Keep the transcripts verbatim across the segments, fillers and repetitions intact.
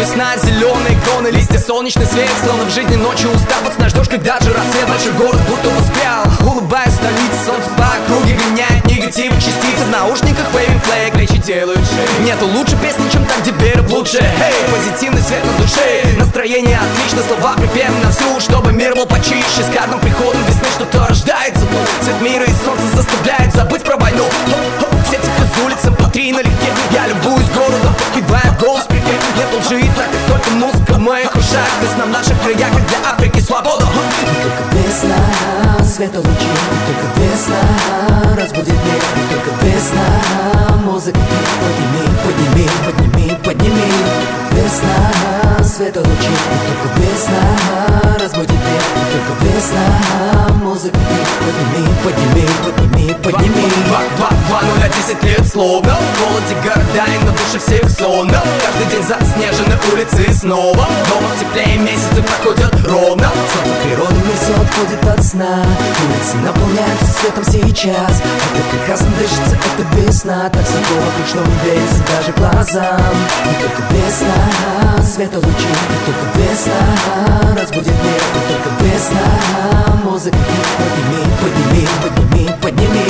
весна, зеленые кроны, листья, солнечный свет. Словно в жизни ночью устал, пацана, ждешь, когда же рассвет. Большой город будто воспрял, улыбаясь столице. Солнце по округе гоняет негативы частицы. В наушниках waving flag, речи делают шеи. Нету лучше песни, чем там, где верят в лучшее. Эй, позитивный свет на душе, настроение отлично, слова припевы на всю, чтобы мир был почище. С каждым приходом весны что-то рождается. Цвет мира и солнце заставляет забыть про войну. Все тихо с улицы, по три налегке. Я любуюсь городом, подпевая голос припев. Нет лжи, так как только музыка в моих ушах. Весна в наших краях, как для Африки свобода. Не только весна, света лучи. Не только весна, разбудит мир. Не только весна, музыка. Подними, подними, подними, подними. Весна, света лучи. Не только весна, разбудит мир. Не только весна, музыка. Подними, подними, подними, подними. Два нуля десять лет словно в голоде города и на душе всех сонно. Каждый день заснежены улицы снова. Дома теплее месяцы проходят ровно. Солнце природы все отходит от сна. Улицы наполняются светом сейчас. Это прекрасно дышится, это весна. Так светло вокруг, что не верится даже глазам. Не только весна, света лучи. Не только весна, разбудит мир. Не только весна, музыка. Подними, подними, подними, подними.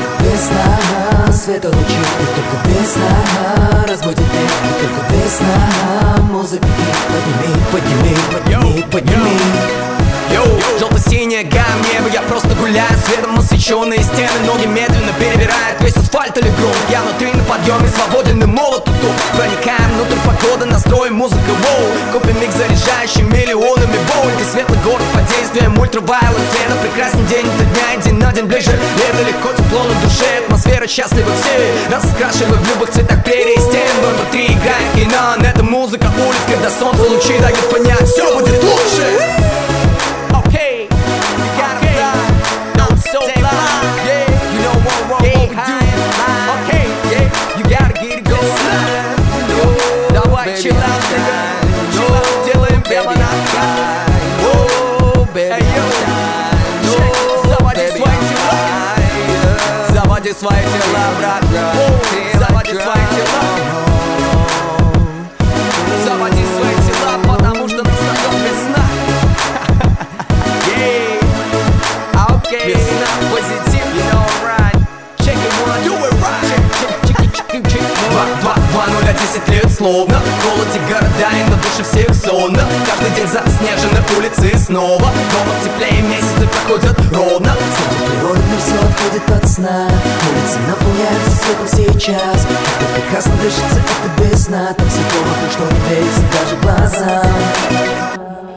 Весна, света лучи. Не только весна, разбудит мир. Не только весна, музыка. Подними, подними, подними, подними. Йоу, желто-синяя гамма неба, я просто гуляю. Светом освещенные стены, ноги медленно перебирают весь асфальт или грунт. Я внутри на подъеме, свободен и молод тут. Проникаем внутрь, погода, настрой, музыка, воу. Купим микс, заряжающий миллионами вольт. И светлый город под действием ультравайолет света. Прекрасный день до дня, и день на день ближе. Лето легко, тепло на душе, атмосфера счастлива все. Раскрашивай в любых цветах прерий и стен. Внутри играет кино, это музыка улиц. Когда солнце лучи дают понять, все будет лучше. Chill out, nigga. Chill out, делаем бело на край. Оу, baby, заводи свои тела. Заводи свои тела, брат. Заводи свои тела. Заводи свои тела, потому что наступит весна. Yeah, okay. Весна, позитив, you know right. Check it one, do it right. Check, check, check, check, check. Два нуля десять лет словно в голоде города и на душе всех сонно. Каждый день заснежены улицы снова. Дома теплее месяцы проходят ровно. Солнце природы все отходит от сна. Улицы наполняются светом сейчас. Это прекрасно дышится, это весна. Так светло вокруг, что не верится даже глазам.